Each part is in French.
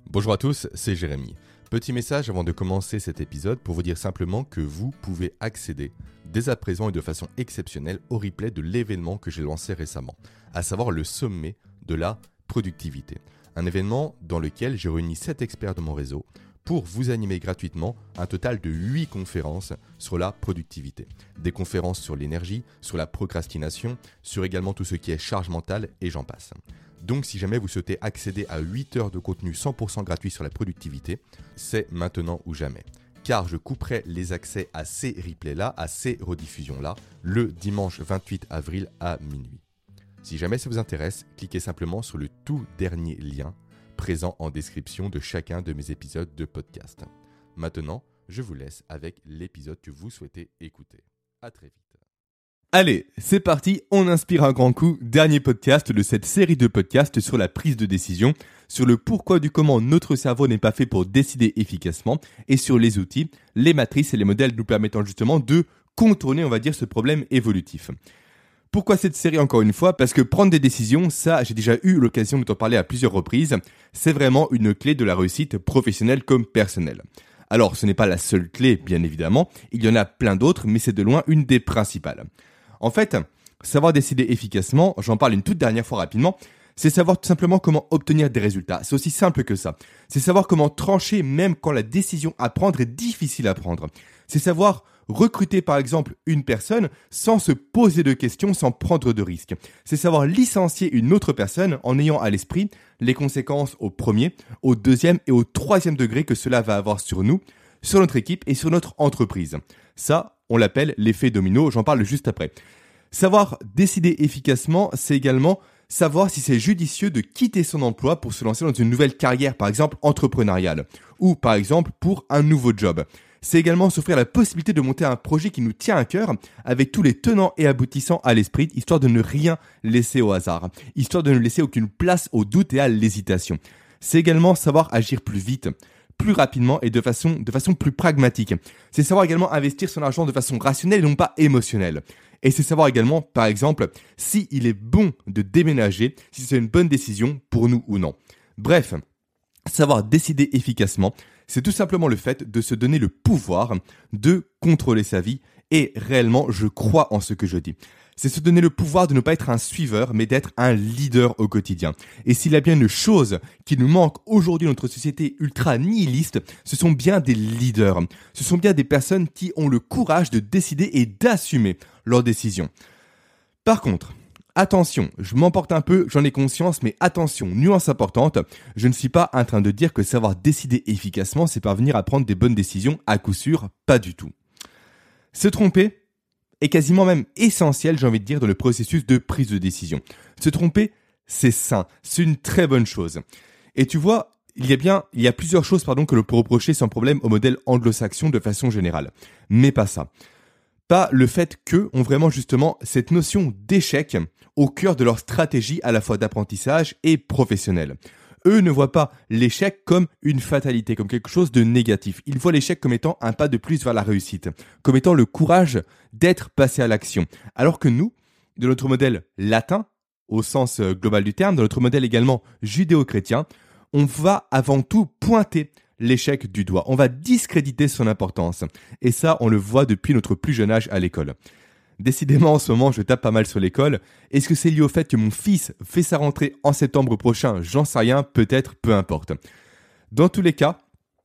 Bonjour à tous, c'est Jérémy. Petit message avant de commencer cet épisode pour vous dire simplement que vous pouvez accéder dès à présent et de façon exceptionnelle au replay de l'événement que j'ai lancé récemment, à savoir le sommet de la productivité. Un événement dans lequel j'ai réuni 7 experts de mon réseau pour vous animer gratuitement un total de 8 conférences sur la productivité. Des conférences sur l'énergie, sur la procrastination, sur également tout ce qui est charge mentale et j'en passe. Donc si jamais vous souhaitez accéder à 8 heures de contenu 100% gratuit sur la productivité, c'est maintenant ou jamais. Car je couperai les accès à ces replays-là, à ces rediffusions-là, le dimanche 28 avril à minuit. Si jamais ça vous intéresse, cliquez simplement sur le tout dernier lien présent en description de chacun de mes épisodes de podcast. Maintenant, je vous laisse avec l'épisode que vous souhaitez écouter. À très vite. Allez, c'est parti, on inspire un grand coup. Dernier podcast de cette série de podcasts sur la prise de décision, sur le pourquoi du comment notre cerveau n'est pas fait pour décider efficacement et sur les outils, les matrices et les modèles nous permettant justement de contourner, on va dire, ce problème évolutif. Pourquoi cette série encore une fois ? Parce que prendre des décisions, ça, j'ai déjà eu l'occasion de t'en parler à plusieurs reprises, c'est vraiment une clé de la réussite professionnelle comme personnelle. Alors, ce n'est pas la seule clé, bien évidemment, il y en a plein d'autres, mais c'est de loin une des principales. En fait, savoir décider efficacement, j'en parle une toute dernière fois rapidement, c'est savoir tout simplement comment obtenir des résultats. C'est aussi simple que ça. C'est savoir comment trancher même quand la décision à prendre est difficile à prendre. C'est savoir recruter par exemple une personne sans se poser de questions, sans prendre de risques. C'est savoir licencier une autre personne en ayant à l'esprit les conséquences au premier, au deuxième et au troisième degré que cela va avoir sur nous, sur notre équipe et sur notre entreprise. Ça, on l'appelle l'effet domino, j'en parle juste après. Savoir décider efficacement, c'est également savoir si c'est judicieux de quitter son emploi pour se lancer dans une nouvelle carrière, par exemple entrepreneuriale, ou par exemple pour un nouveau job. C'est également s'offrir la possibilité de monter un projet qui nous tient à cœur, avec tous les tenants et aboutissants à l'esprit, histoire de ne rien laisser au hasard, histoire de ne laisser aucune place au doute et à l'hésitation. C'est également savoir agir plus vite, plus rapidement et de façon plus pragmatique. C'est savoir également investir son argent de façon rationnelle et non pas émotionnelle. Et c'est savoir également, par exemple, si il est bon de déménager, si c'est une bonne décision pour nous ou non. Bref, savoir décider efficacement, c'est tout simplement le fait de se donner le pouvoir de contrôler sa vie et réellement, je crois en ce que je dis. C'est se donner le pouvoir de ne pas être un suiveur, mais d'être un leader au quotidien. Et s'il y a bien une chose qui nous manque aujourd'hui dans notre société ultra nihiliste, ce sont bien des leaders. Ce sont bien des personnes qui ont le courage de décider et d'assumer leurs décisions. Par contre, attention, je m'emporte un peu, j'en ai conscience, mais attention, nuance importante, je ne suis pas en train de dire que savoir décider efficacement, c'est parvenir à prendre des bonnes décisions, à coup sûr, pas du tout. Se tromper est quasiment même essentiel, j'ai envie de dire, dans le processus de prise de décision. Se tromper, c'est sain, c'est une très bonne chose. Et tu vois, il y a plusieurs choses que l'on peut reprocher sans problème au modèle anglo-saxon de façon générale. Mais pas ça. Pas le fait qu'eux ont vraiment justement cette notion d'échec au cœur de leur stratégie à la fois d'apprentissage et professionnelle. Eux ne voient pas l'échec comme une fatalité, comme quelque chose de négatif. Ils voient l'échec comme étant un pas de plus vers la réussite, comme étant le courage d'être passé à l'action. Alors que nous, de notre modèle latin, au sens global du terme, dans notre modèle également judéo-chrétien, on va avant tout pointer l'échec du doigt. On va discréditer son importance. Et ça, on le voit depuis notre plus jeune âge à l'école. Décidément, en ce moment, je tape pas mal sur l'école. Est-ce que c'est lié au fait que mon fils fait sa rentrée en septembre prochain ? J'en sais rien, peut-être, peu importe. Dans tous les cas,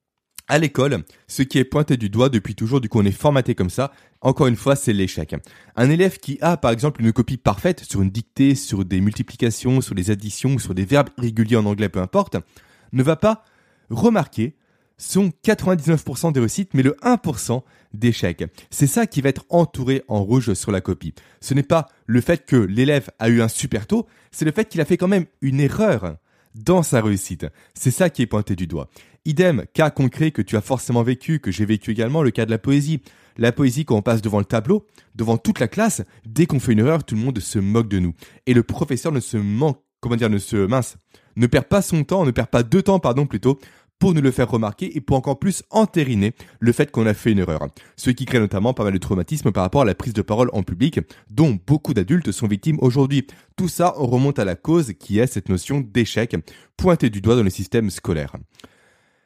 à l'école, ce qui est pointé du doigt depuis toujours, du coup on est formaté comme ça, encore une fois, c'est l'échec. Un élève qui a par exemple une copie parfaite sur une dictée, sur des multiplications, sur des additions, sur des verbes irréguliers en anglais, peu importe, ne va pas remarquer son 99% de réussite, mais le 1% d'échec. C'est ça qui va être entouré en rouge sur la copie. Ce n'est pas le fait que l'élève a eu un super taux, c'est le fait qu'il a fait quand même une erreur dans sa réussite. C'est ça qui est pointé du doigt. Idem, cas concret que tu as forcément vécu, que j'ai vécu également, le cas de la poésie. La poésie, quand on passe devant le tableau, devant toute la classe, dès qu'on fait une erreur, tout le monde se moque de nous. Et le professeur ne perd pas son temps, ne perd pas de temps, plutôt, pour nous le faire remarquer et pour encore plus entériner le fait qu'on a fait une erreur. Ce qui crée notamment pas mal de traumatismes par rapport à la prise de parole en public, dont beaucoup d'adultes sont victimes aujourd'hui. Tout ça remonte à la cause qui est cette notion d'échec pointée du doigt dans le système scolaire.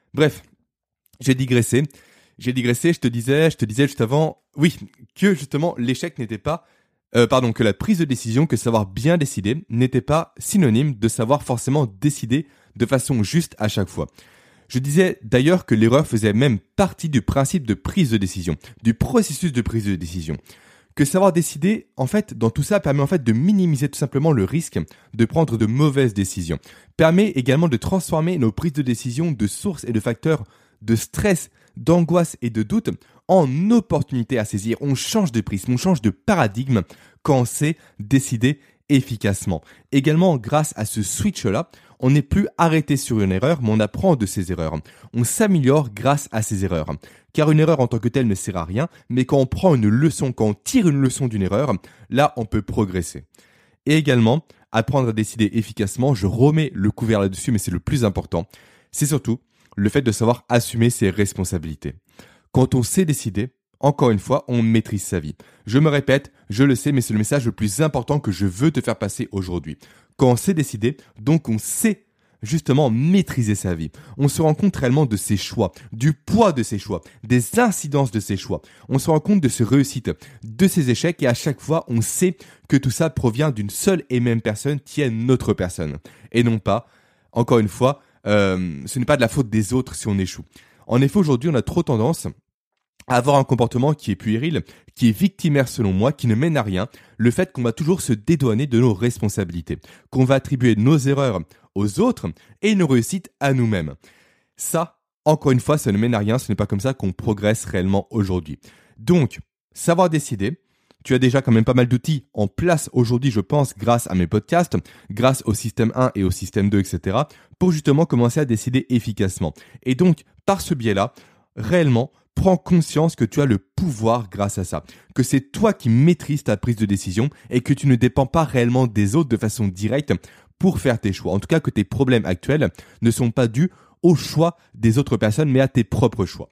Bref, j'ai digressé, je te disais juste avant, oui, que justement l'échec n'était pas, que la prise de décision, que savoir bien décider n'était pas synonyme de savoir forcément décider de façon juste à chaque fois. Je disais d'ailleurs que l'erreur faisait même partie du principe de prise de décision, du processus de prise de décision. Que savoir décider, en fait, dans tout ça, permet en fait de minimiser tout simplement le risque de prendre de mauvaises décisions. Permet également de transformer nos prises de décision de sources et de facteurs de stress, d'angoisse et de doute en opportunités à saisir. On change de prisme, on change de paradigme quand on sait décider efficacement. Également, grâce à ce switch-là, on n'est plus arrêté sur une erreur, mais on apprend de ses erreurs. On s'améliore grâce à ses erreurs. Car une erreur en tant que telle ne sert à rien, mais quand on prend une leçon, quand on tire une leçon d'une erreur, là, on peut progresser. Et également, apprendre à décider efficacement, je remets le couvert là-dessus, mais c'est le plus important. C'est surtout le fait de savoir assumer ses responsabilités. Quand on sait décider, encore une fois, on maîtrise sa vie. Je me répète, je le sais, mais c'est le message le plus important que je veux te faire passer aujourd'hui. Quand on sait décider, donc on sait justement maîtriser sa vie. On se rend compte réellement de ses choix, du poids de ses choix, des incidences de ses choix. On se rend compte de ses réussites, de ses échecs et à chaque fois, on sait que tout ça provient d'une seule et même personne qui est notre personne. Et non pas, encore une fois, ce n'est pas de la faute des autres si on échoue. En effet, aujourd'hui, on a trop tendance à avoir un comportement qui est puéril, qui est victimaire selon moi, qui ne mène à rien, le fait qu'on va toujours se dédouaner de nos responsabilités, qu'on va attribuer nos erreurs aux autres et nos réussites à nous-mêmes. Ça, encore une fois, ça ne mène à rien, ce n'est pas comme ça qu'on progresse réellement aujourd'hui. Donc, savoir décider, tu as déjà quand même pas mal d'outils en place aujourd'hui, je pense, grâce à mes podcasts, grâce au système 1 et au système 2, etc., pour justement commencer à décider efficacement. Et donc, par ce biais-là, réellement, prends conscience que tu as le pouvoir grâce à ça, que c'est toi qui maîtrises ta prise de décision et que tu ne dépends pas réellement des autres de façon directe pour faire tes choix. En tout cas, que tes problèmes actuels ne sont pas dus aux choix des autres personnes, mais à tes propres choix.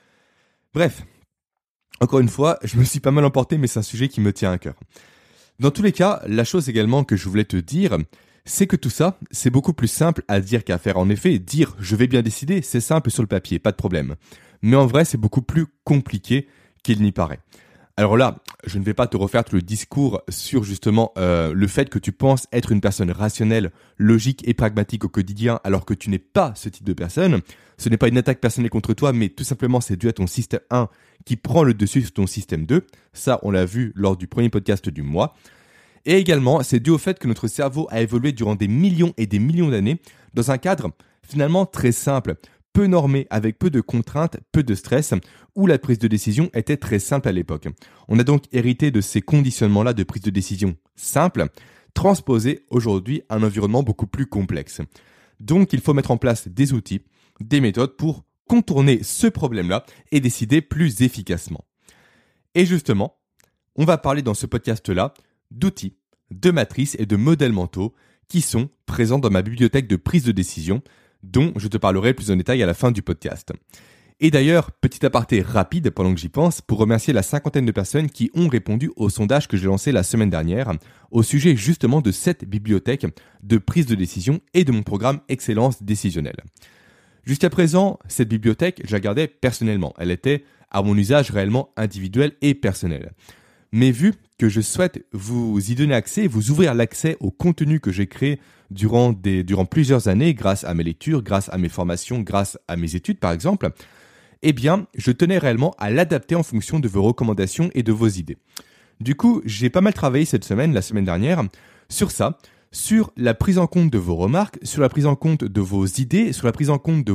Bref, encore une fois, je me suis pas mal emporté, mais c'est un sujet qui me tient à cœur. Dans tous les cas, la chose également que je voulais te dire, c'est que tout ça, c'est beaucoup plus simple à dire qu'à faire. En effet, dire « je vais bien décider », c'est simple sur le papier, pas de problème. Mais en vrai, c'est beaucoup plus compliqué qu'il n'y paraît. Alors là, je ne vais pas te refaire tout le discours sur justement le fait que tu penses être une personne rationnelle, logique et pragmatique au quotidien alors que tu n'es pas ce type de personne. Ce n'est pas une attaque personnelle contre toi, mais tout simplement c'est dû à ton système 1 qui prend le dessus sur ton système 2. Ça, on l'a vu lors du premier podcast du mois. Et également, c'est dû au fait que notre cerveau a évolué durant des millions et des millions d'années dans un cadre finalement très simple, peu normé, avec peu de contraintes, peu de stress, où la prise de décision était très simple à l'époque. On a donc hérité de ces conditionnements-là de prise de décision simple, transposés aujourd'hui à un environnement beaucoup plus complexe. Donc il faut mettre en place des outils, des méthodes pour contourner ce problème-là et décider plus efficacement. Et justement, on va parler dans ce podcast-là d'outils, de matrices et de modèles mentaux qui sont présents dans ma bibliothèque de prise de décision, dont je te parlerai plus en détail à la fin du podcast. Et d'ailleurs, petit aparté rapide pendant que j'y pense, pour remercier la 50aine de personnes qui ont répondu au sondage que j'ai lancé la semaine dernière, au sujet justement de cette bibliothèque de prise de décision et de mon programme Excellence décisionnelle. Jusqu'à présent, cette bibliothèque, je la gardais personnellement. Elle était à mon usage réellement individuel et personnel. Mais vu que je souhaite vous y donner accès, vous ouvrir l'accès au contenu que j'ai créé durant plusieurs années, grâce à mes lectures, grâce à mes formations, grâce à mes études par exemple, eh bien, je tenais réellement à l'adapter en fonction de vos recommandations et de vos idées. Du coup, j'ai pas mal travaillé la semaine dernière, sur ça, sur la prise en compte de vos remarques, sur la prise en compte de vos idées, sur la prise en compte de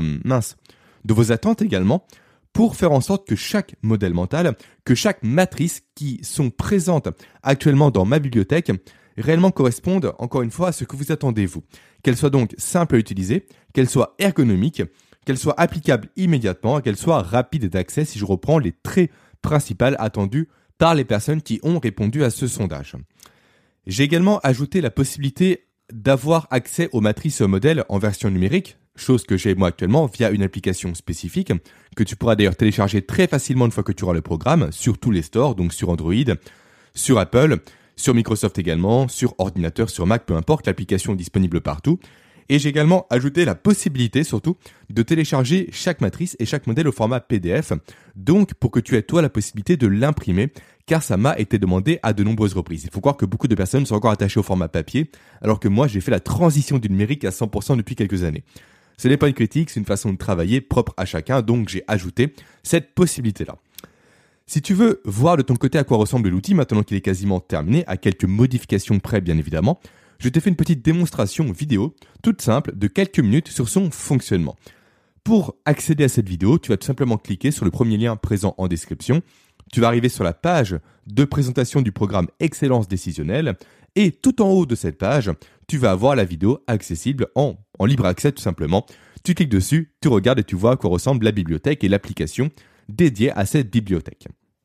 vos attentes également, pour faire en sorte que chaque modèle mental, que chaque matrice qui sont présentes actuellement dans ma bibliothèque, réellement correspondent encore une fois à ce que vous attendez vous. Qu'elles soient donc simples à utiliser, qu'elles soient ergonomiques, qu'elles soient applicables immédiatement, qu'elles soient rapides d'accès si je reprends les traits principaux attendus par les personnes qui ont répondu à ce sondage. J'ai également ajouté la possibilité d'avoir accès aux matrices et aux modèles en version numérique, chose que j'ai moi actuellement via une application spécifique que tu pourras d'ailleurs télécharger très facilement une fois que tu auras le programme sur tous les stores, donc sur Android, sur Apple, sur Microsoft également, sur ordinateur, sur Mac, peu importe, l'application est disponible partout. Et j'ai également ajouté la possibilité, surtout, de télécharger chaque matrice et chaque modèle au format PDF. Donc, pour que tu aies toi la possibilité de l'imprimer, car ça m'a été demandé à de nombreuses reprises. Il faut croire que beaucoup de personnes sont encore attachées au format papier, alors que moi, j'ai fait la transition du numérique à 100% depuis quelques années. Ce n'est pas une critique, c'est une façon de travailler propre à chacun, donc j'ai ajouté cette possibilité-là. Si tu veux voir de ton côté à quoi ressemble l'outil, maintenant qu'il est quasiment terminé, à quelques modifications près bien évidemment, je t'ai fait une petite démonstration vidéo, toute simple, de quelques minutes sur son fonctionnement. Pour accéder à cette vidéo, tu vas tout simplement cliquer sur le premier lien présent en description. Tu vas arriver sur la page de présentation du programme Excellence décisionnelle et tout en haut de cette page, tu vas avoir la vidéo accessible en libre accès tout simplement. Tu cliques dessus, tu regardes et tu vois à quoi ressemble la bibliothèque et l'application dédiée à cette bibliothèque.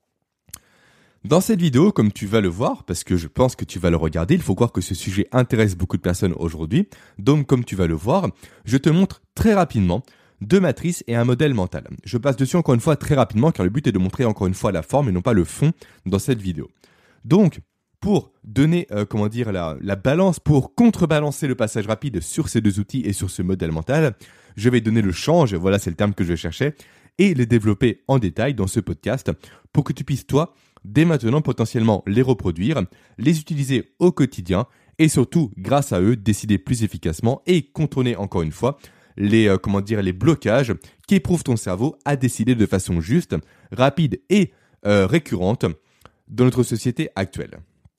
Dans cette vidéo, comme tu vas le voir, parce que je pense que tu vas le regarder, il faut croire que ce sujet intéresse beaucoup de personnes aujourd'hui. Donc, comme tu vas le voir, je te montre très rapidement deux matrices et un modèle mental. Je passe dessus encore une fois très rapidement, car le but est de montrer encore une fois la forme et non pas le fond dans cette vidéo. Donc, pour donner la balance, pour contrebalancer le passage rapide sur ces deux outils et sur ce modèle mental, je vais donner le change, voilà c'est le terme que je cherchais, et les développer en détail dans ce podcast pour que tu puisses toi dès maintenant potentiellement les reproduire, les utiliser au quotidien et surtout, grâce à eux, décider plus efficacement et contourner encore une fois les blocages qui éprouvent ton cerveau à décider de façon juste, rapide et récurrente dans notre société actuelle.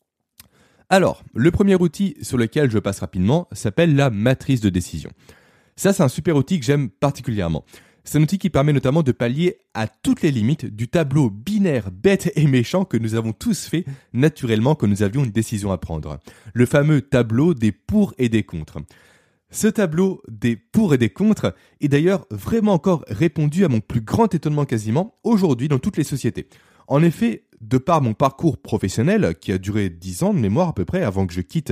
Alors, le premier outil sur lequel je passe rapidement s'appelle la matrice de décision. Ça, c'est un super outil que j'aime particulièrement. C'est un outil qui permet notamment de pallier à toutes les limites du tableau binaire bête et méchant que nous avons tous fait naturellement quand nous avions une décision à prendre. Le fameux tableau des pour et des contre. Ce tableau des pour et des contre est d'ailleurs vraiment encore répondu à mon plus grand étonnement quasiment aujourd'hui dans toutes les sociétés. En effet, de par mon parcours professionnel qui a duré 10 ans de mémoire à peu près avant que je quitte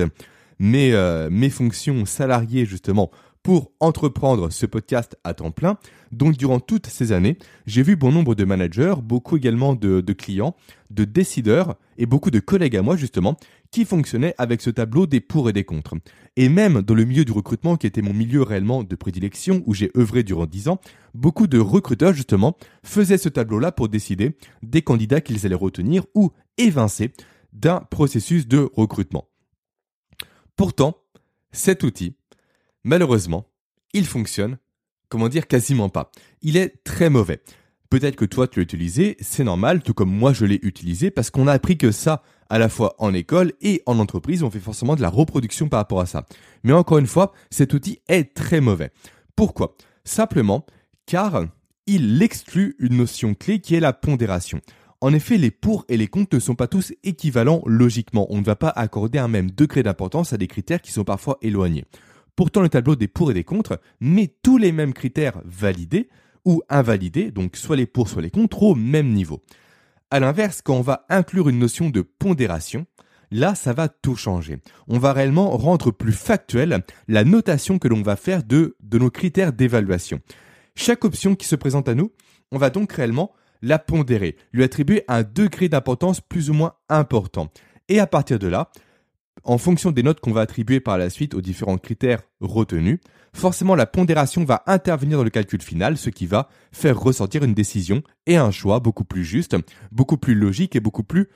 mes fonctions salariées justement pour entreprendre ce podcast à temps plein. Donc, durant toutes ces années, j'ai vu bon nombre de managers, beaucoup également de clients, de décideurs et beaucoup de collègues à moi, justement, qui fonctionnaient avec ce tableau des pour et des contre. Et même dans le milieu du recrutement, qui était mon milieu réellement de prédilection, où j'ai œuvré durant 10 ans, beaucoup de recruteurs, justement, faisaient ce tableau-là pour décider des candidats qu'ils allaient retenir ou évincer d'un processus de recrutement. Pourtant, cet outil, malheureusement, il fonctionne, quasiment pas. Il est très mauvais. Peut-être que toi, tu l'as utilisé, c'est normal, tout comme moi, je l'ai utilisé, parce qu'on a appris que ça, à la fois en école et en entreprise, on fait forcément de la reproduction par rapport à ça. Mais encore une fois, cet outil est très mauvais. Pourquoi ? Simplement car il exclut une notion clé qui est la pondération. En effet, les pour et les contre ne sont pas tous équivalents logiquement. On ne va pas accorder un même degré d'importance à des critères qui sont parfois éloignés. Pourtant, le tableau des pour et des contre met tous les mêmes critères validés ou invalidés, donc soit les pour, soit les contre, au même niveau. À l'inverse, quand on va inclure une notion de pondération, là, ça va tout changer. On va réellement rendre plus factuelle la notation que l'on va faire de nos critères d'évaluation. Chaque option qui se présente à nous, on va donc réellement la pondérer, lui attribuer un degré d'importance plus ou moins important. Et à partir de là, en fonction des notes qu'on va attribuer par la suite aux différents critères retenus, forcément la pondération va intervenir dans le calcul final, ce qui va faire ressortir une décision et un choix beaucoup plus juste, beaucoup plus logique et beaucoup plus,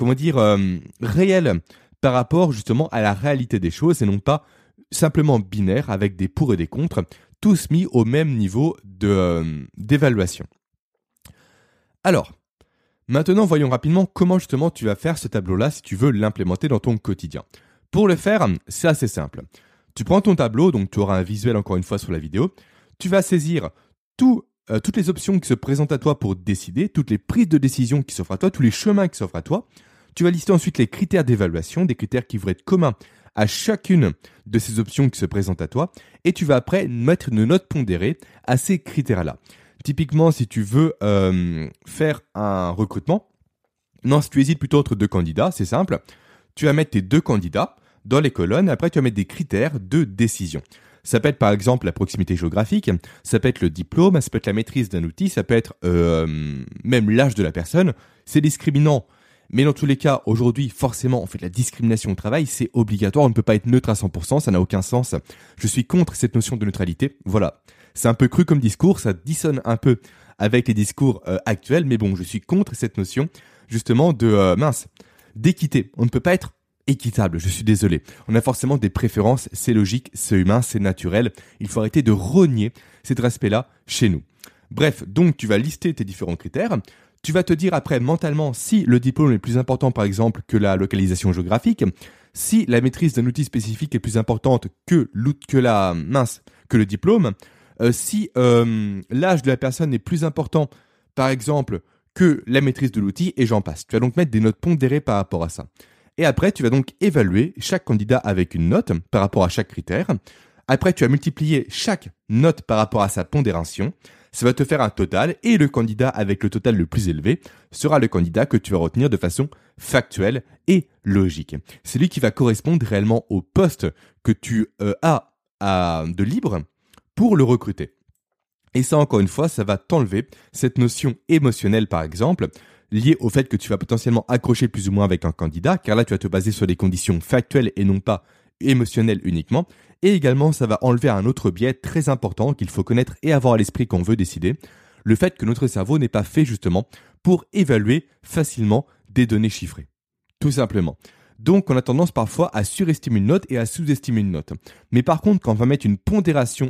réel par rapport justement à la réalité des choses et non pas simplement binaire avec des pour et des contre, tous mis au même niveau d'évaluation. Alors, maintenant, voyons rapidement comment justement tu vas faire ce tableau-là si tu veux l'implémenter dans ton quotidien. Pour le faire, c'est assez simple. Tu prends ton tableau, donc tu auras un visuel encore une fois sur la vidéo. Tu vas saisir toutes les options qui se présentent à toi pour décider, toutes les prises de décision qui s'offrent à toi, tous les chemins qui s'offrent à toi. Tu vas lister ensuite les critères d'évaluation, des critères qui vont être communs à chacune de ces options qui se présentent à toi. Et tu vas après mettre une note pondérée à ces critères-là. Typiquement, si tu veux faire un recrutement, si tu hésites plutôt entre deux candidats, c'est simple. Tu vas mettre tes deux candidats dans les colonnes. Après, tu vas mettre des critères de décision. Ça peut être par exemple la proximité géographique, ça peut être le diplôme, ça peut être la maîtrise d'un outil, ça peut être même l'âge de la personne. Ces discriminants Mais dans tous les cas, aujourd'hui, forcément, on fait de la discrimination au travail, c'est obligatoire, on ne peut pas être neutre à 100%, ça n'a aucun sens. Je suis contre cette notion de neutralité. Voilà. C'est un peu cru comme discours, ça dissonne un peu avec les discours actuels, mais bon, je suis contre cette notion, justement, d'équité. On ne peut pas être équitable, je suis désolé. On a forcément des préférences, c'est logique, c'est humain, c'est naturel. Il faut arrêter de rogner cet aspect-là chez nous. Bref, donc tu vas lister tes différents critères. Tu vas te dire après mentalement si le diplôme est plus important par exemple que la localisation géographique, si la maîtrise d'un outil spécifique est plus importante que le diplôme, si l'âge de la personne est plus important par exemple que la maîtrise de l'outil et j'en passe. Tu vas donc mettre des notes pondérées par rapport à ça. Et après, tu vas donc évaluer chaque candidat avec une note par rapport à chaque critère. Après, tu vas multiplier chaque note par rapport à sa pondération. Ça va te faire un total et le candidat avec le total le plus élevé sera le candidat que tu vas retenir de façon factuelle et logique. C'est lui qui va correspondre réellement au poste que tu as de libre pour le recruter. Et ça, encore une fois, ça va t'enlever cette notion émotionnelle, par exemple, liée au fait que tu vas potentiellement accrocher plus ou moins avec un candidat, car là, tu vas te baser sur des conditions factuelles et non pas émotionnelles uniquement. Et également, ça va enlever un autre biais très important qu'il faut connaître et avoir à l'esprit quand on veut décider, le fait que notre cerveau n'est pas fait justement pour évaluer facilement des données chiffrées. Tout simplement. Donc, on a tendance parfois à surestimer une note et à sous-estimer une note. Mais par contre, quand on va mettre une pondération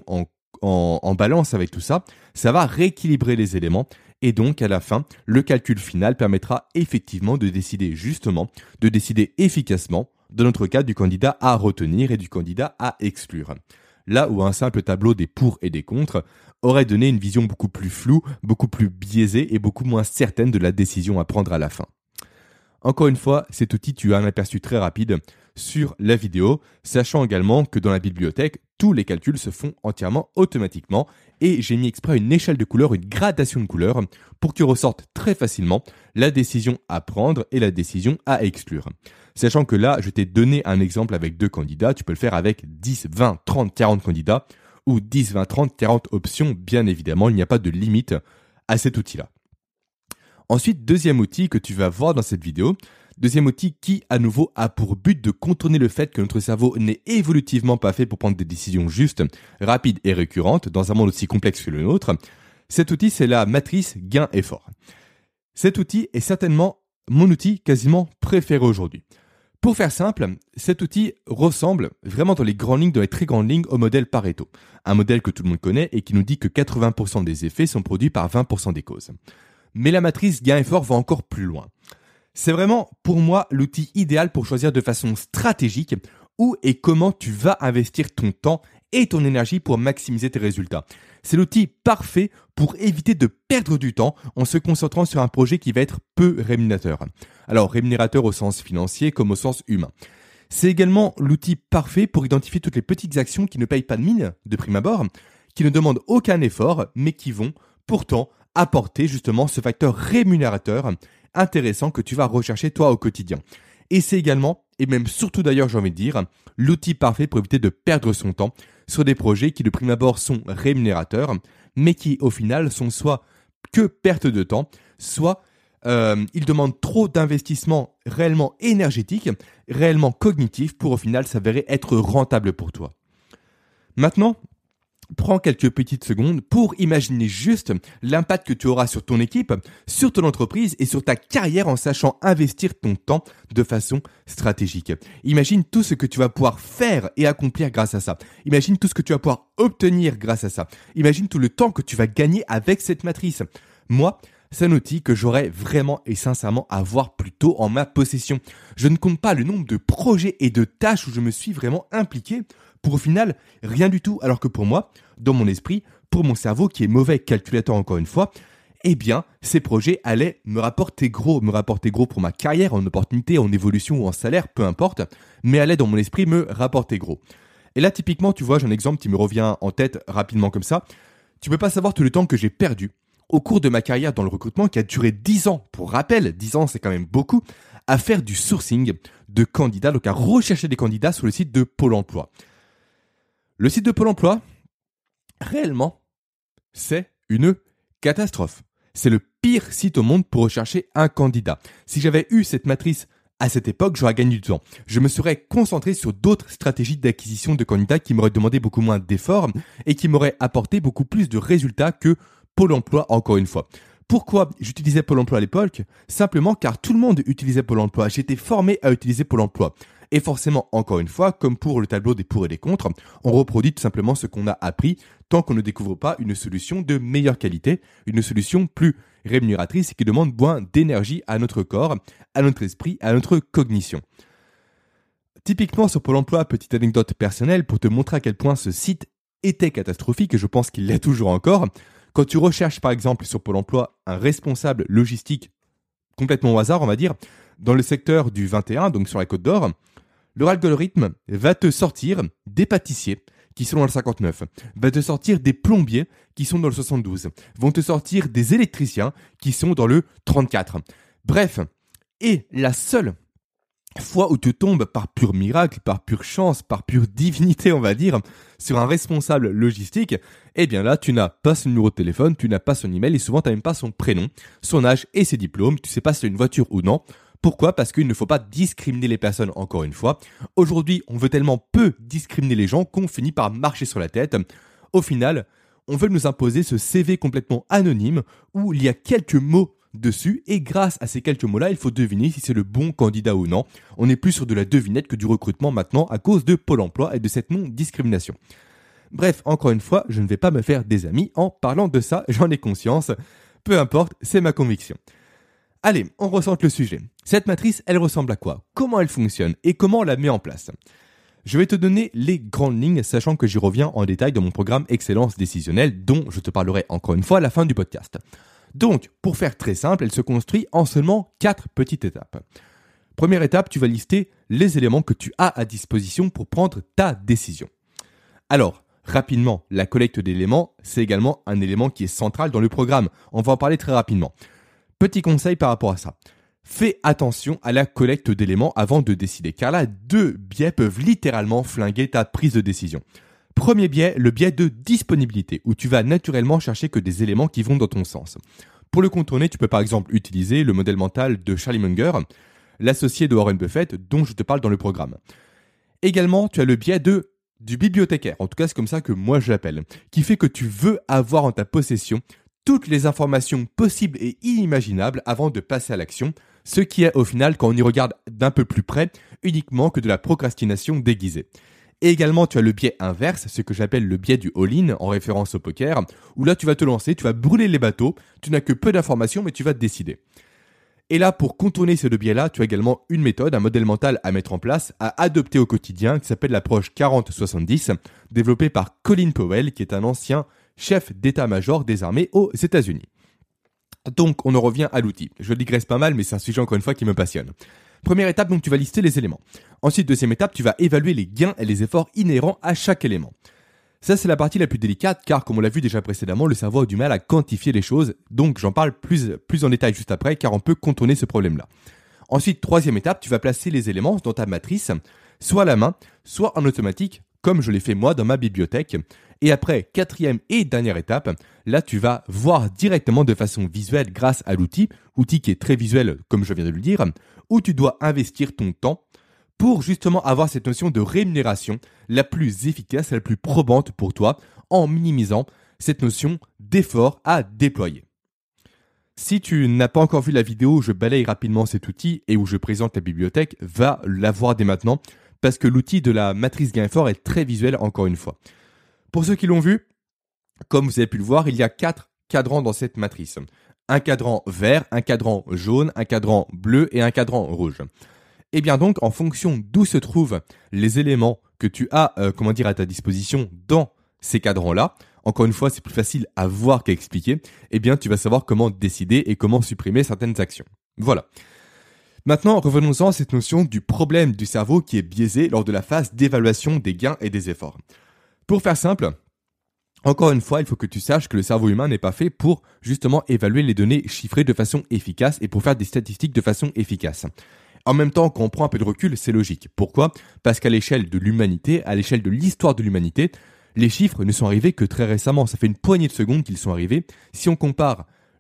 en balance avec tout ça, ça va rééquilibrer les éléments et donc à la fin, le calcul final permettra effectivement de décider justement, de décider efficacement, dans notre cas, du candidat à retenir et du candidat à exclure. Là où un simple tableau des pour et des contre aurait donné une vision beaucoup plus floue, beaucoup plus biaisée et beaucoup moins certaine de la décision à prendre à la fin. Encore une fois, cet outil, tu as un aperçu très rapide sur la vidéo, sachant également que dans la bibliothèque, tous les calculs se font entièrement automatiquement et j'ai mis exprès une échelle de couleurs, une gradation de couleurs pour que ressorte très facilement la décision à prendre et la décision à exclure. Sachant que là, je t'ai donné un exemple avec 2 candidats, tu peux le faire avec 10, 20, 30, 40 candidats ou 10, 20, 30, 40 options, bien évidemment, il n'y a pas de limite à cet outil-là. Ensuite, deuxième outil que tu vas voir dans cette vidéo, deuxième outil qui, à nouveau, a pour but de contourner le fait que notre cerveau n'est évolutivement pas fait pour prendre des décisions justes, rapides et récurrentes dans un monde aussi complexe que le nôtre. Cet outil, c'est la matrice gain-effort. Cet outil est certainement mon outil quasiment préféré aujourd'hui. Pour faire simple, cet outil ressemble vraiment dans les grandes lignes, dans les très grandes lignes, au modèle Pareto. Un modèle que tout le monde connaît et qui nous dit que 80% des effets sont produits par 20% des causes. Mais la matrice gain-effort va encore plus loin. C'est vraiment, pour moi, l'outil idéal pour choisir de façon stratégique où et comment tu vas investir ton temps et ton énergie pour maximiser tes résultats. C'est l'outil parfait pour éviter de perdre du temps en se concentrant sur un projet qui va être peu rémunérateur. Alors, rémunérateur au sens financier comme au sens humain. C'est également l'outil parfait pour identifier toutes les petites actions qui ne payent pas de mine de prime abord, qui ne demandent aucun effort, mais qui vont pourtant apporter justement ce facteur rémunérateur intéressant que tu vas rechercher toi au quotidien. Et c'est également, et même surtout d'ailleurs j'ai envie de dire, l'outil parfait pour éviter de perdre son temps sur des projets qui de prime abord sont rémunérateurs, mais qui au final sont soit que perte de temps, soit ils demandent trop d'investissement réellement énergétique, réellement cognitif pour au final s'avérer être rentable pour toi. Maintenant, prends quelques petites secondes pour imaginer juste l'impact que tu auras sur ton équipe, sur ton entreprise et sur ta carrière en sachant investir ton temps de façon stratégique. Imagine tout ce que tu vas pouvoir faire et accomplir grâce à ça. Imagine tout ce que tu vas pouvoir obtenir grâce à ça. Imagine tout le temps que tu vas gagner avec cette matrice. Moi, c'est un outil que j'aurais vraiment et sincèrement à avoir plutôt en ma possession. Je ne compte pas le nombre de projets et de tâches où je me suis vraiment impliqué pour au final rien du tout. Alors que pour moi, dans mon esprit, pour mon cerveau qui est mauvais calculateur encore une fois, eh bien, ces projets allaient me rapporter gros pour ma carrière, en opportunité, en évolution ou en salaire, peu importe, mais allaient dans mon esprit me rapporter gros. Et là, typiquement, tu vois, j'ai un exemple qui me revient en tête rapidement comme ça. Tu peux pas savoir tout le temps que j'ai perdu au cours de ma carrière dans le recrutement qui a duré 10 ans. Pour rappel, 10 ans, c'est quand même beaucoup, à faire du sourcing de candidats, donc à rechercher des candidats sur le site de Pôle emploi. Le site de Pôle emploi, réellement, c'est une catastrophe. C'est le pire site au monde pour rechercher un candidat. Si j'avais eu cette matrice à cette époque, j'aurais gagné du temps. Je me serais concentré sur d'autres stratégies d'acquisition de candidats qui m'auraient demandé beaucoup moins d'efforts et qui m'auraient apporté beaucoup plus de résultats que Pôle emploi, encore une fois. Pourquoi j'utilisais Pôle emploi à l'époque ? Simplement car tout le monde utilisait Pôle emploi. J'étais formé à utiliser Pôle emploi. Et forcément, encore une fois, comme pour le tableau des pour et des contre, on reproduit tout simplement ce qu'on a appris tant qu'on ne découvre pas une solution de meilleure qualité, une solution plus rémunératrice et qui demande moins d'énergie à notre corps, à notre esprit, à notre cognition. Typiquement sur Pôle emploi, petite anecdote personnelle pour te montrer à quel point ce site était catastrophique et je pense qu'il l'est toujours encore. Quand tu recherches par exemple sur Pôle emploi un responsable logistique complètement au hasard, on va dire, dans le secteur du 21, donc sur la Côte d'Or, leur algorithme va te sortir des pâtissiers qui sont dans le 59, va te sortir des plombiers qui sont dans le 72, vont te sortir des électriciens qui sont dans le 34. Bref, et la seule fois où tu tombes par pur miracle, par pure chance, par pure divinité, on va dire, sur un responsable logistique, eh bien là, tu n'as pas son numéro de téléphone, tu n'as pas son email et souvent tu n'as même pas son prénom, son âge et ses diplômes, tu sais pas si c'est une voiture ou non. Pourquoi ? Parce qu'il ne faut pas discriminer les personnes, encore une fois. Aujourd'hui, on veut tellement peu discriminer les gens qu'on finit par marcher sur la tête. Au final, on veut nous imposer ce CV complètement anonyme où il y a quelques mots dessus et grâce à ces quelques mots-là, il faut deviner si c'est le bon candidat ou non. On est plus sur de la devinette que du recrutement maintenant à cause de Pôle emploi et de cette non-discrimination. Bref, encore une fois, je ne vais pas me faire des amis en parlant de ça, j'en ai conscience. Peu importe, c'est ma conviction. Allez, on recentre le sujet. Cette matrice, elle ressemble à quoi ? Comment elle fonctionne et comment on la met en place ? Je vais te donner les grandes lignes, sachant que j'y reviens en détail dans mon programme Excellence décisionnelle, dont je te parlerai encore une fois à la fin du podcast. Donc, pour faire très simple, elle se construit en seulement 4 petites étapes. Première étape, tu vas lister les éléments que tu as à disposition pour prendre ta décision. Alors, rapidement, la collecte d'éléments, c'est également un élément qui est central dans le programme. On va en parler très rapidement. Petit conseil par rapport à ça. Fais attention à la collecte d'éléments avant de décider, car là, 2 biais peuvent littéralement flinguer ta prise de décision. Premier biais, le biais de disponibilité, où tu vas naturellement chercher que des éléments qui vont dans ton sens. Pour le contourner, tu peux par exemple utiliser le modèle mental de Charlie Munger, l'associé de Warren Buffett, dont je te parle dans le programme. Également, tu as le biais du bibliothécaire, en tout cas c'est comme ça que moi je l'appelle, qui fait que tu veux avoir en ta possession toutes les informations possibles et inimaginables avant de passer à l'action, ce qui est au final, quand on y regarde d'un peu plus près, uniquement que de la procrastination déguisée. Et également, tu as le biais inverse, ce que j'appelle le biais du all-in, en référence au poker, où là tu vas te lancer, tu vas brûler les bateaux, tu n'as que peu d'informations, mais tu vas te décider. Et là, pour contourner ces 2 biais-là, tu as également une méthode, un modèle mental à mettre en place, à adopter au quotidien, qui s'appelle l'approche 40-70, développée par Colin Powell, qui est un ancien chef d'état-major des armées aux États-Unis. Donc, on en revient à l'outil. Je digresse pas mal, mais c'est un sujet encore une fois qui me passionne. Première étape, donc tu vas lister les éléments. Ensuite, deuxième étape, tu vas évaluer les gains et les efforts inhérents à chaque élément. Ça, c'est la partie la plus délicate, car comme on l'a vu déjà précédemment, le cerveau a du mal à quantifier les choses, donc j'en parle plus en détail juste après, car on peut contourner ce problème-là. Ensuite, troisième étape, tu vas placer les éléments dans ta matrice, soit à la main, soit en automatique, comme je l'ai fait moi dans ma bibliothèque. Et après, quatrième et dernière étape, là tu vas voir directement de façon visuelle grâce à l'outil qui est très visuel comme je viens de le dire, où tu dois investir ton temps pour justement avoir cette notion de rémunération la plus efficace, la plus probante pour toi, en minimisant cette notion d'effort à déployer. Si tu n'as pas encore vu la vidéo où je balaye rapidement cet outil et où je présente la bibliothèque, va la voir dès maintenant, parce que l'outil de la matrice gain-effort est très visuel encore une fois. Pour ceux qui l'ont vu, comme vous avez pu le voir, il y a 4 cadrans dans cette matrice. Un cadran vert, un cadran jaune, un cadran bleu et un cadran rouge. Et bien donc, en fonction d'où se trouvent les éléments que tu as à ta disposition dans ces cadrans-là, encore une fois, c'est plus facile à voir qu'à expliquer, eh bien tu vas savoir comment décider et comment supprimer certaines actions. Voilà. Maintenant, revenons-en à cette notion du problème du cerveau qui est biaisé lors de la phase d'évaluation des gains et des efforts. Pour faire simple, encore une fois, il faut que tu saches que le cerveau humain n'est pas fait pour justement évaluer les données chiffrées de façon efficace et pour faire des statistiques de façon efficace. En même temps, quand on prend un peu de recul, c'est logique. Pourquoi ? Parce qu'à l'échelle de l'humanité, à l'échelle de l'histoire de l'humanité, les chiffres ne sont arrivés que très récemment. Ça fait une poignée de secondes qu'ils sont arrivés. Si on compare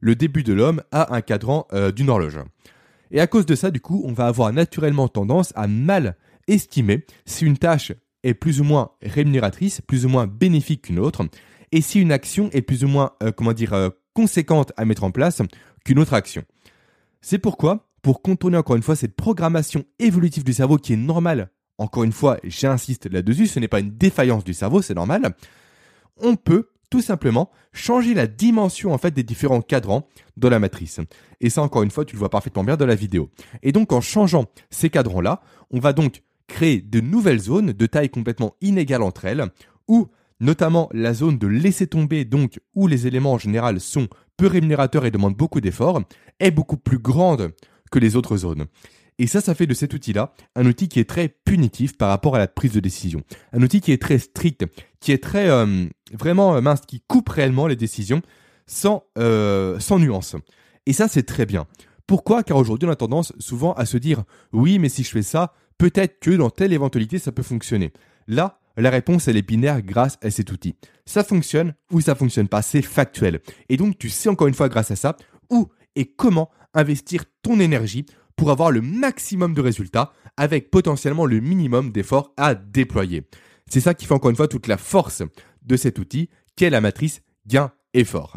le début de l'homme à un cadran d'une horloge. Et à cause de ça, du coup, on va avoir naturellement tendance à mal estimer si une tâche est plus ou moins rémunératrice, plus ou moins bénéfique qu'une autre, et si une action est plus ou moins conséquente à mettre en place qu'une autre action. C'est pourquoi, pour contourner encore une fois cette programmation évolutive du cerveau qui est normale, encore une fois, j'insiste là-dessus, ce n'est pas une défaillance du cerveau, c'est normal, on peut tout simplement changer la dimension en fait des différents cadrans dans la matrice. Et ça, encore une fois, tu le vois parfaitement bien dans la vidéo. Et donc, en changeant ces cadrans-là, on va donc créer de nouvelles zones de taille complètement inégale entre elles, où notamment la zone de laisser tomber, donc où les éléments en général sont peu rémunérateurs et demandent beaucoup d'efforts, est beaucoup plus grande que les autres zones. Et ça fait de cet outil-là un outil qui est très punitif par rapport à la prise de décision. Un outil qui est très strict, qui est très vraiment mince, qui coupe réellement les décisions sans nuance. Et ça, c'est très bien. Pourquoi ? Car aujourd'hui, on a tendance souvent à se dire « Oui, mais si je fais ça, peut-être que dans telle éventualité, ça peut fonctionner. » Là, la réponse, elle est binaire grâce à cet outil. Ça fonctionne ou ça fonctionne pas, c'est factuel. Et donc, tu sais encore une fois grâce à ça où et comment investir ton énergie pour avoir le maximum de résultats avec potentiellement le minimum d'efforts à déployer. C'est ça qui fait encore une fois toute la force de cet outil qu'est la matrice gain-effort.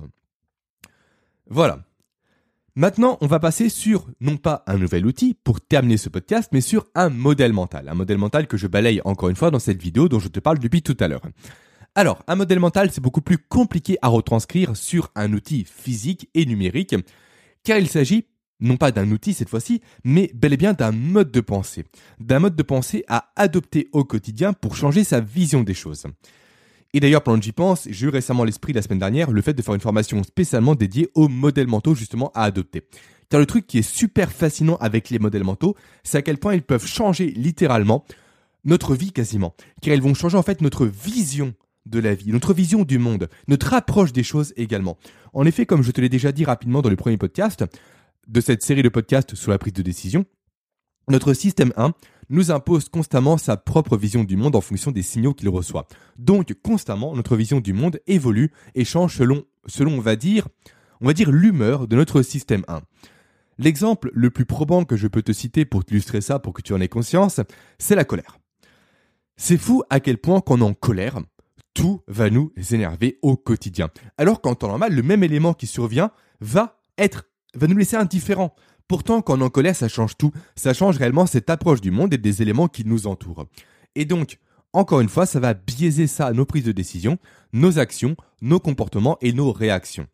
Voilà. Maintenant, on va passer sur, non pas un nouvel outil pour terminer ce podcast, mais sur un modèle mental. Un modèle mental que je balaye encore une fois dans cette vidéo dont je te parle depuis tout à l'heure. Alors, un modèle mental, c'est beaucoup plus compliqué à retranscrire sur un outil physique et numérique, car il s'agit non pas d'un outil cette fois-ci, mais bel et bien d'un mode de pensée. D'un mode de pensée à adopter au quotidien pour changer sa vision des choses. Et d'ailleurs, pendant que j'y pense, j'ai eu récemment à l'esprit la semaine dernière le fait de faire une formation spécialement dédiée aux modèles mentaux justement à adopter. Car le truc qui est super fascinant avec les modèles mentaux, c'est à quel point ils peuvent changer littéralement notre vie quasiment. Car ils vont changer en fait notre vision de la vie, notre vision du monde, notre approche des choses également. En effet, comme je te l'ai déjà dit rapidement dans le premier podcast de cette série de podcasts sur la prise de décision, notre système 1 nous impose constamment sa propre vision du monde en fonction des signaux qu'il reçoit. Donc, constamment, notre vision du monde évolue et change selon on va dire l'humeur de notre système 1. L'exemple le plus probant que je peux te citer pour t'illustrer ça, pour que tu en aies conscience, c'est la colère. C'est fou à quel point quand on est en colère, tout va nous énerver au quotidien. Alors qu'en temps normal, le même élément qui survient va nous laisser indifférents. Pourtant, quand on est en colère, ça change tout. Ça change réellement cette approche du monde et des éléments qui nous entourent. Et donc, encore une fois, ça va biaiser ça, nos prises de décision, nos actions, nos comportements et nos réactions.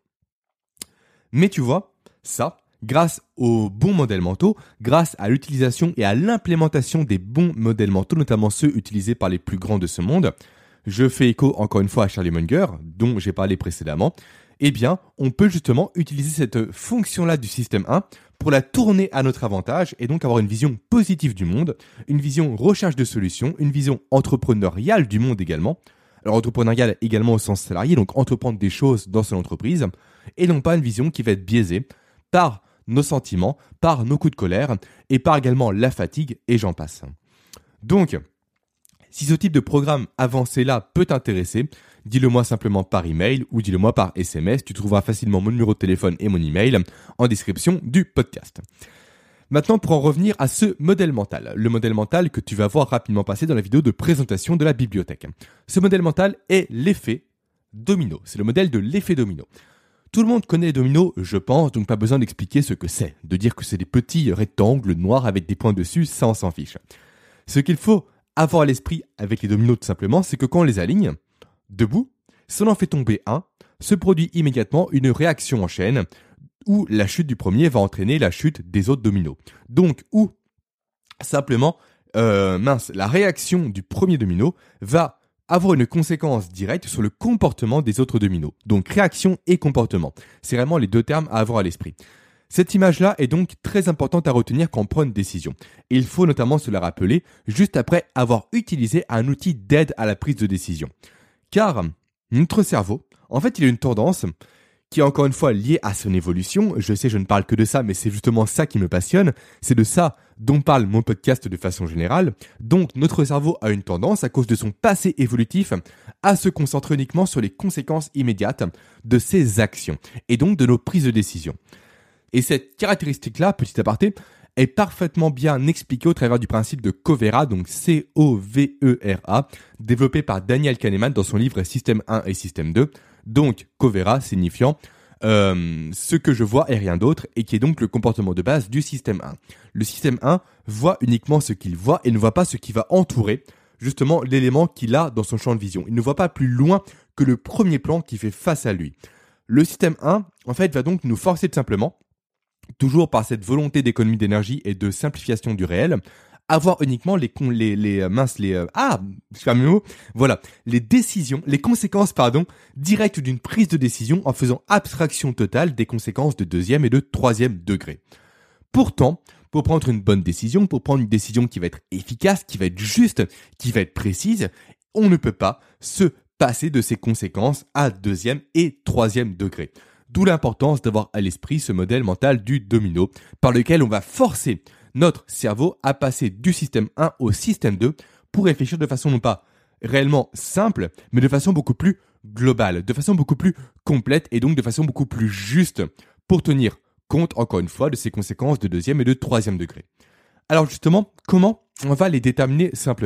Mais tu vois, ça, grâce aux bons modèles mentaux, grâce à l'utilisation et à l'implémentation des bons modèles mentaux, notamment ceux utilisés par les plus grands de ce monde, je fais écho encore une fois à Charlie Munger, dont j'ai parlé précédemment, eh bien, on peut justement utiliser cette fonction-là du système 1 pour la tourner à notre avantage et donc avoir une vision positive du monde, une vision recherche de solutions, une vision entrepreneuriale du monde également. Alors entrepreneuriale également au sens salarié, donc entreprendre des choses dans son entreprise, et non pas une vision qui va être biaisée par nos sentiments, par nos coups de colère et par également la fatigue et j'en passe. Donc, si ce type de programme avancé-là peut t'intéresser, dis-le-moi simplement par email ou dis-le-moi par SMS. Tu trouveras facilement mon numéro de téléphone et mon email en description du podcast. Maintenant, pour en revenir à ce modèle mental. Le modèle mental que tu vas voir rapidement passer dans la vidéo de présentation de la bibliothèque. Ce modèle mental est l'effet domino. C'est le modèle de l'effet domino. Tout le monde connaît les dominos, je pense, donc pas besoin d'expliquer ce que c'est. De dire que c'est des petits rectangles noirs avec des points dessus, ça on s'en fiche. Ce qu'il faut avoir à l'esprit avec les dominos tout simplement, c'est que quand on les aligne, debout, si on en fait tomber un, se produit immédiatement une réaction en chaîne où la chute du premier va entraîner la chute des autres dominos. Donc, où simplement, la réaction du premier domino va avoir une conséquence directe sur le comportement des autres dominos. Donc, réaction et comportement. C'est vraiment les deux termes à avoir à l'esprit. Cette image-là est donc très importante à retenir quand on prend une décision. Et il faut notamment se la rappeler juste après avoir utilisé un outil d'aide à la prise de décision. Car notre cerveau, en fait, il a une tendance qui est encore une fois lié à son évolution. Je sais, je ne parle que de ça, mais c'est justement ça qui me passionne. C'est de ça dont parle mon podcast de façon générale. Donc, notre cerveau a une tendance, à cause de son passé évolutif, à se concentrer uniquement sur les conséquences immédiates de ses actions et donc de nos prises de décision. Et cette caractéristique-là, petit aparté, est parfaitement bien expliquée au travers du principe de Covera, donc C-O-V-E-R-A, développé par Daniel Kahneman dans son livre Système 1 et Système 2. Donc, Covera signifiant ce que je vois et rien d'autre, et qui est donc le comportement de base du système 1. Le système 1 voit uniquement ce qu'il voit et ne voit pas ce qui va entourer justement l'élément qu'il a dans son champ de vision. Il ne voit pas plus loin que le premier plan qui fait face à lui. Le système 1, en fait, va donc nous forcer tout simplement, toujours par cette volonté d'économie d'énergie et de simplification du réel, avoir uniquement les conséquences directes d'une prise de décision en faisant abstraction totale des conséquences de deuxième et de troisième degré. Pourtant, pour prendre une bonne décision, pour prendre une décision qui va être efficace, qui va être juste, qui va être précise, on ne peut pas se passer de ces conséquences à deuxième et troisième degré. D'où l'importance d'avoir à l'esprit ce modèle mental du domino, par lequel on va forcer notre cerveau à passer du système 1 au système 2 pour réfléchir de façon non pas réellement simple, mais de façon beaucoup plus globale, de façon beaucoup plus complète et donc de façon beaucoup plus juste pour tenir compte, encore une fois, de ces conséquences de deuxième et de troisième degré. Alors justement, comment on va les déterminer simplement ?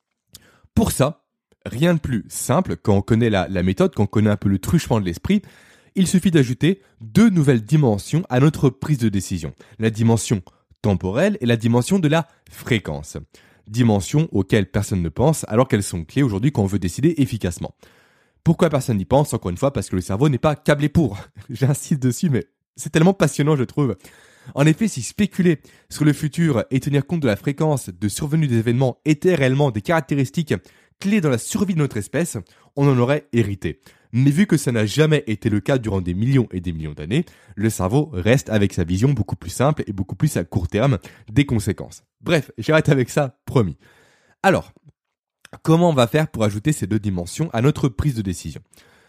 Pour ça, rien de plus simple, quand on connaît la méthode, quand on connaît un peu le truchement de l'esprit, il suffit d'ajouter 2 nouvelles dimensions à notre prise de décision. La dimension temporelle et la dimension de la fréquence. Dimensions auxquelles personne ne pense alors qu'elles sont clés aujourd'hui quand on veut décider efficacement. Pourquoi personne n'y pense ? Encore une fois, parce que le cerveau n'est pas câblé pour. J'insiste dessus, mais c'est tellement passionnant, je trouve. En effet, si spéculer sur le futur et tenir compte de la fréquence de survenue des événements étaient réellement des caractéristiques clés dans la survie de notre espèce, on en aurait hérité. Mais vu que ça n'a jamais été le cas durant des millions et des millions d'années, le cerveau reste avec sa vision beaucoup plus simple et beaucoup plus à court terme des conséquences. Bref, j'arrête avec ça, promis. Alors, comment on va faire pour ajouter ces 2 dimensions à notre prise de décision ?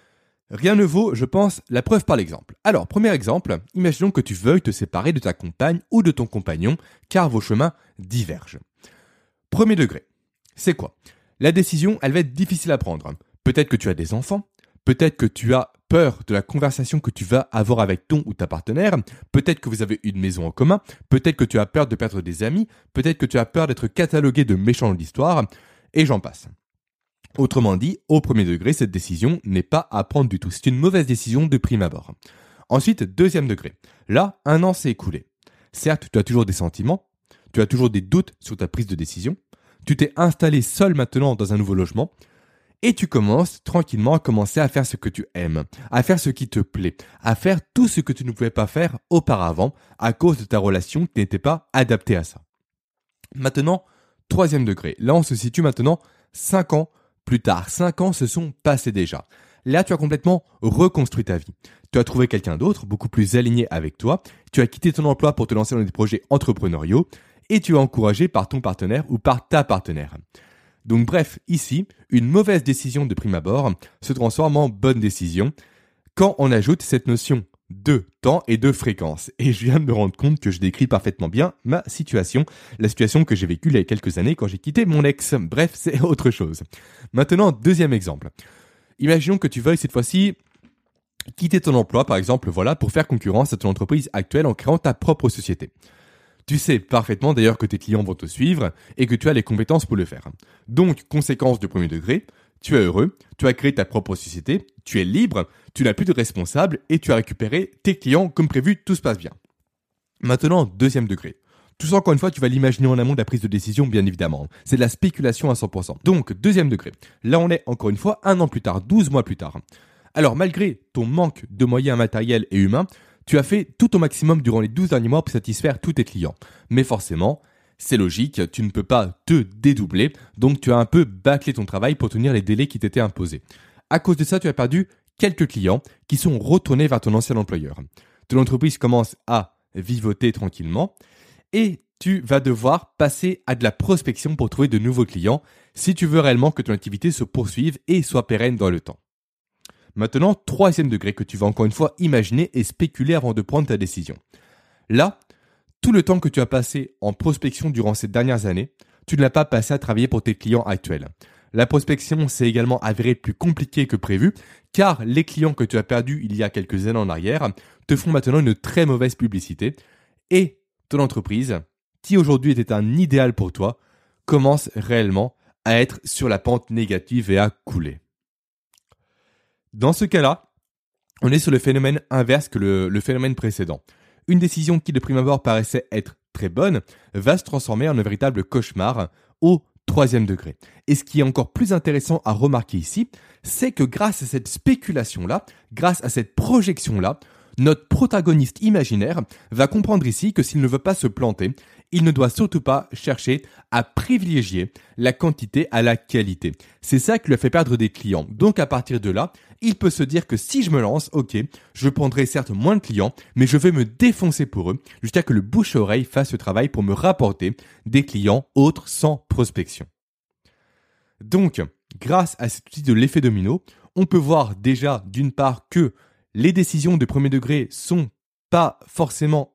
Rien ne vaut, je pense, la preuve par l'exemple. Alors, premier exemple, imaginons que tu veuilles te séparer de ta compagne ou de ton compagnon, car vos chemins divergent. Premier degré, c'est quoi ? La décision, elle va être difficile à prendre. Peut-être que tu as des enfants, peut-être que tu as peur de la conversation que tu vas avoir avec ton ou ta partenaire, peut-être que vous avez une maison en commun, peut-être que tu as peur de perdre des amis, peut-être que tu as peur d'être catalogué de méchant de l'histoire, et j'en passe. Autrement dit, au premier degré, cette décision n'est pas à prendre du tout. C'est une mauvaise décision de prime abord. Ensuite, deuxième degré. Là, 1 an s'est écoulé. Certes, tu as toujours des sentiments, tu as toujours des doutes sur ta prise de décision, tu t'es installé seul maintenant dans un nouveau logement, et tu commences tranquillement à commencer à faire ce que tu aimes, à faire ce qui te plaît, à faire tout ce que tu ne pouvais pas faire auparavant à cause de ta relation qui n'était pas adaptée à ça. Maintenant, troisième degré. Là, on se situe maintenant 5 ans plus tard. 5 ans se sont passés déjà. Là, tu as complètement reconstruit ta vie. Tu as trouvé quelqu'un d'autre, beaucoup plus aligné avec toi. Tu as quitté ton emploi pour te lancer dans des projets entrepreneuriaux et tu es encouragé par ton partenaire ou par ta partenaire. Donc bref, ici, une mauvaise décision de prime abord se transforme en bonne décision quand on ajoute cette notion de temps et de fréquence. Et je viens de me rendre compte que je décris parfaitement bien ma situation, la situation que j'ai vécue il y a quelques années quand j'ai quitté mon ex. Bref, c'est autre chose. Maintenant, deuxième exemple. Imaginons que tu veuilles cette fois-ci quitter ton emploi, par exemple, pour faire concurrence à ton entreprise actuelle en créant ta propre société. Tu sais parfaitement d'ailleurs que tes clients vont te suivre et que tu as les compétences pour le faire. Donc, conséquence de premier degré, tu es heureux, tu as créé ta propre société, tu es libre, tu n'as plus de responsable et tu as récupéré tes clients comme prévu, tout se passe bien. Maintenant, deuxième degré. Tout ça, encore une fois, tu vas l'imaginer en amont de la prise de décision, bien évidemment. C'est de la spéculation à 100%. Donc, deuxième degré. Là, on est, encore une fois, 1 an plus tard, 12 mois plus tard. Alors, malgré ton manque de moyens matériels et humains, tu as fait tout au maximum durant les 12 derniers mois pour satisfaire tous tes clients. Mais forcément, c'est logique, tu ne peux pas te dédoubler, donc tu as un peu bâclé ton travail pour tenir les délais qui t'étaient imposés. À cause de ça, tu as perdu quelques clients qui sont retournés vers ton ancien employeur. Ton entreprise commence à vivoter tranquillement et tu vas devoir passer à de la prospection pour trouver de nouveaux clients si tu veux réellement que ton activité se poursuive et soit pérenne dans le temps. Maintenant, troisième degré que tu vas encore une fois imaginer et spéculer avant de prendre ta décision. Là, tout le temps que tu as passé en prospection durant ces dernières années, tu ne l'as pas passé à travailler pour tes clients actuels. La prospection s'est également avérée plus compliquée que prévu, car les clients que tu as perdus il y a quelques années en arrière te font maintenant une très mauvaise publicité, et ton entreprise, qui aujourd'hui était un idéal pour toi, commence réellement à être sur la pente négative et à couler. Dans ce cas-là, on est sur le phénomène inverse que le phénomène précédent. Une décision qui de prime abord paraissait être très bonne va se transformer en un véritable cauchemar au troisième degré. Et ce qui est encore plus intéressant à remarquer ici, c'est que grâce à cette spéculation-là, grâce à cette projection-là, notre protagoniste imaginaire va comprendre ici que s'il ne veut pas se planter, il ne doit surtout pas chercher à privilégier la quantité à la qualité. C'est ça qui lui a fait perdre des clients. Donc à partir de là, il peut se dire que si je me lance, ok, je prendrai certes moins de clients, mais je vais me défoncer pour eux jusqu'à que le bouche-à-oreille fasse le travail pour me rapporter des clients autres sans prospection. Donc, grâce à cet outil de l'effet domino, on peut voir déjà d'une part que les décisions de premier degré sont pas forcément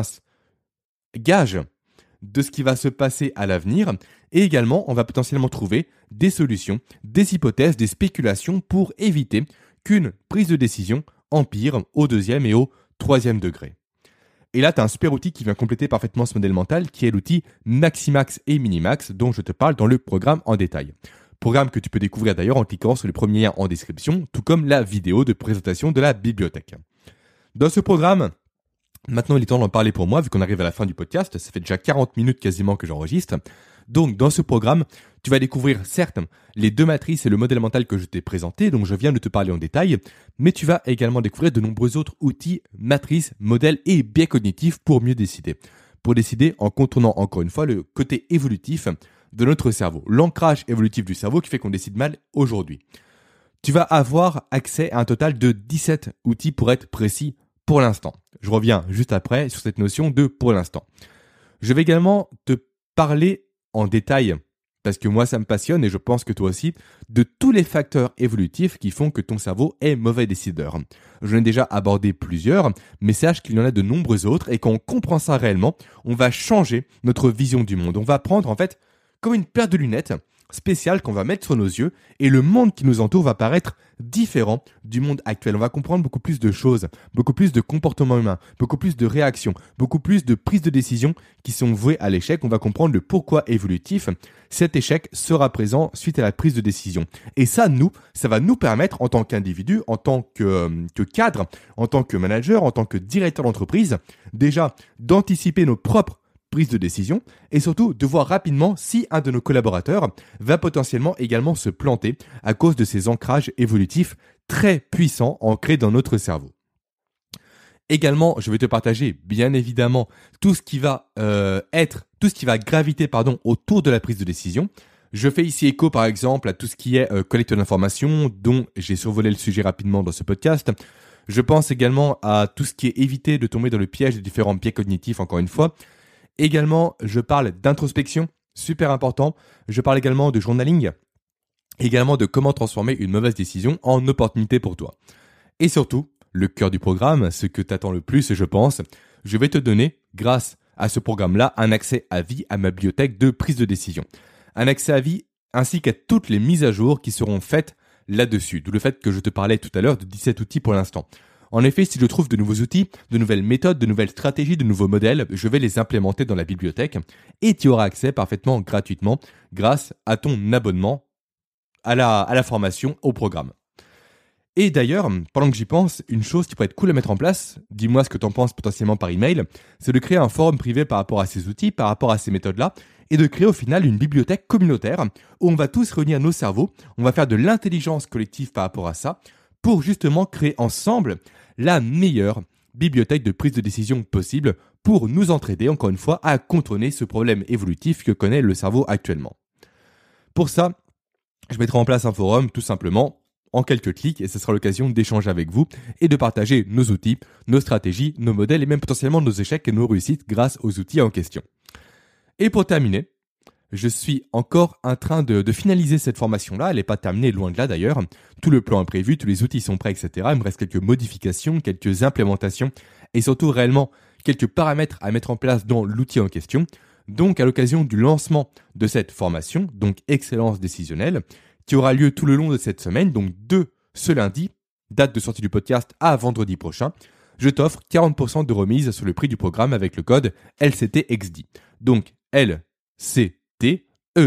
gages de ce qui va se passer à l'avenir, et également on va potentiellement trouver des solutions, des hypothèses, des spéculations pour éviter qu'une prise de décision empire au deuxième et au troisième degré. Et là, tu as un super outil qui vient compléter parfaitement ce modèle mental, qui est l'outil Maximax et Minimax dont je te parle dans le programme en détail. Programme que tu peux découvrir d'ailleurs en cliquant sur le premier lien en description, tout comme la vidéo de présentation de la bibliothèque. Dans ce programme, maintenant il est temps d'en parler pour moi, vu qu'on arrive à la fin du podcast, ça fait déjà 40 minutes quasiment que j'enregistre. Donc dans ce programme, tu vas découvrir certes les deux matrices et le modèle mental que je t'ai présenté, donc je viens de te parler en détail, mais tu vas également découvrir de nombreux autres outils, matrices, modèles et biais cognitifs pour mieux décider. Pour décider en contournant encore une fois le côté évolutif de notre cerveau, l'ancrage évolutif du cerveau qui fait qu'on décide mal aujourd'hui. Tu vas avoir accès à un total de 17 outils pour être précis pour l'instant. Je reviens juste après sur cette notion de pour l'instant. Je vais également te parler en détail, parce que moi ça me passionne et je pense que toi aussi, de tous les facteurs évolutifs qui font que ton cerveau est mauvais décideur. Je l'ai déjà abordé plusieurs, mais sache qu'il y en a de nombreux autres et quand on comprend ça réellement, on va changer notre vision du monde. On va prendre en fait comme une paire de lunettes spéciales qu'on va mettre sur nos yeux et le monde qui nous entoure va paraître différent du monde actuel. On va comprendre beaucoup plus de choses, beaucoup plus de comportements humains, beaucoup plus de réactions, beaucoup plus de prises de décisions qui sont vouées à l'échec. On va comprendre le pourquoi évolutif cet échec sera présent suite à la prise de décision. Et ça va nous permettre en tant qu'individu, en tant que cadre, en tant que manager, en tant que directeur d'entreprise, déjà d'anticiper nos propres prise de décision et surtout de voir rapidement si un de nos collaborateurs va potentiellement également se planter à cause de ces ancrages évolutifs très puissants ancrés dans notre cerveau. Également, je vais te partager bien évidemment tout ce qui va graviter autour de la prise de décision. Je fais ici écho par exemple à tout ce qui est collecte d'informations dont j'ai survolé le sujet rapidement dans ce podcast. Je pense également à tout ce qui est éviter de tomber dans le piège des différents biais cognitifs encore une fois. Également, je parle d'introspection, super important. Je parle également de journaling, également de comment transformer une mauvaise décision en opportunité pour toi. Et surtout, le cœur du programme, ce que t'attends le plus, je pense, je vais te donner, grâce à ce programme-là, un accès à vie à ma bibliothèque de prise de décision. Un accès à vie ainsi qu'à toutes les mises à jour qui seront faites là-dessus. D'où le fait que je te parlais tout à l'heure de 17 outils pour l'instant. En effet, si je trouve de nouveaux outils, de nouvelles méthodes, de nouvelles stratégies, de nouveaux modèles, je vais les implémenter dans la bibliothèque et tu auras accès parfaitement gratuitement grâce à ton abonnement à la formation au programme. Et d'ailleurs, pendant que j'y pense, une chose qui pourrait être cool à mettre en place, dis-moi ce que tu en penses potentiellement par email, c'est de créer un forum privé par rapport à ces outils, par rapport à ces méthodes-là, et de créer au final une bibliothèque communautaire où on va tous réunir nos cerveaux, on va faire de l'intelligence collective par rapport à ça, pour justement créer ensemble la meilleure bibliothèque de prise de décision possible pour nous entraider, encore une fois, à contourner ce problème évolutif que connaît le cerveau actuellement. Pour ça, je mettrai en place un forum, tout simplement, en quelques clics, et ce sera l'occasion d'échanger avec vous et de partager nos outils, nos stratégies, nos modèles et même potentiellement nos échecs et nos réussites grâce aux outils en question. Et pour terminer, je suis encore en train de finaliser cette formation-là. Elle n'est pas terminée, loin de là d'ailleurs. Tout le plan est prévu, tous les outils sont prêts, etc. Il me reste quelques modifications, quelques implémentations et surtout réellement quelques paramètres à mettre en place dans l'outil en question. Donc à l'occasion du lancement de cette formation, donc Excellence décisionnelle, qui aura lieu tout le long de cette semaine, donc de ce lundi, date de sortie du podcast à vendredi prochain, je t'offre 40% de remise sur le prix du programme avec le code LCTXD. Donc LCTEXDI,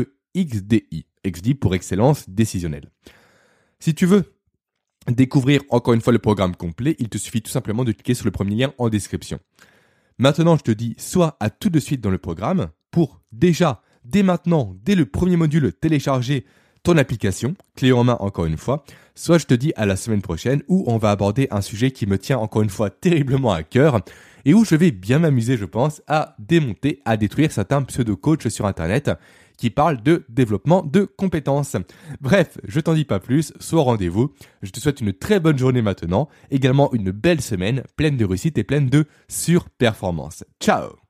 XD pour Excellence décisionnelle. Si tu veux découvrir encore une fois le programme complet, il te suffit tout simplement de cliquer sur le premier lien en description. Maintenant, je te dis soit à tout de suite dans le programme pour déjà, dès maintenant, dès le premier module, télécharger ton application, clé en main encore une fois, soit je te dis à la semaine prochaine où on va aborder un sujet qui me tient encore une fois terriblement à cœur et où je vais bien m'amuser, je pense, à démonter, à détruire certains pseudo-coachs sur Internet qui parlent de développement de compétences. Bref, je t'en dis pas plus, sois au rendez-vous. Je te souhaite une très bonne journée maintenant, également une belle semaine pleine de réussite et pleine de surperformance. Ciao!